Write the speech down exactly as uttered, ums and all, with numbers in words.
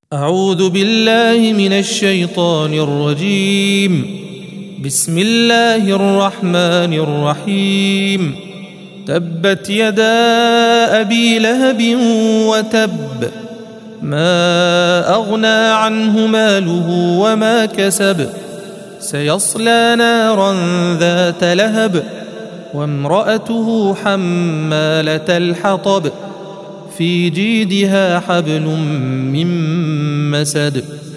أعوذ بالله من الشيطان الرجيم. بسم الله الرحمن الرحيم. تبت يدا أبي لهب وتب، ما أغنى عنه ماله وما كسب، سيصلى نارا ذات لهب، وامرأته حمالة الحطب، في جيدها حبل من مسد.